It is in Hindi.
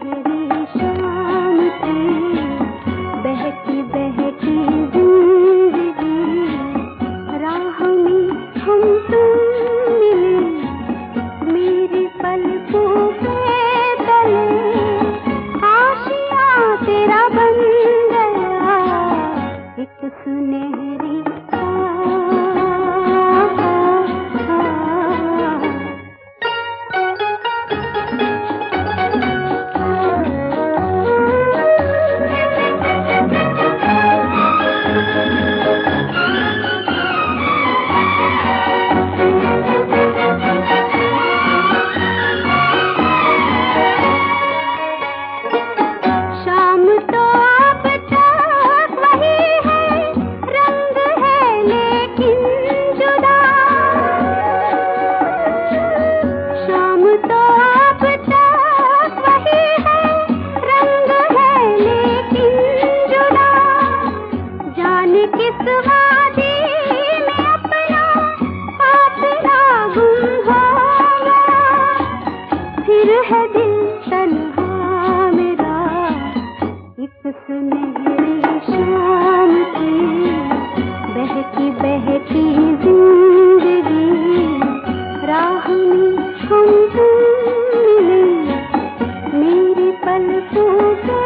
सुनहरी शाम थी, बहकी बहकी जिंदगी, राह में हम तुम मिले, मेरी पलकों पे तले आशियाँ तेरा बन गया, एक सुनहरी किस वादी में अपना काफिला गुम हो गया, फिर है दिल तन्हा मेरा, एक सुनहरी शाम थी, बहकी बहकी जिंदगी, राह में हम तुम मिले, मेरी पलकों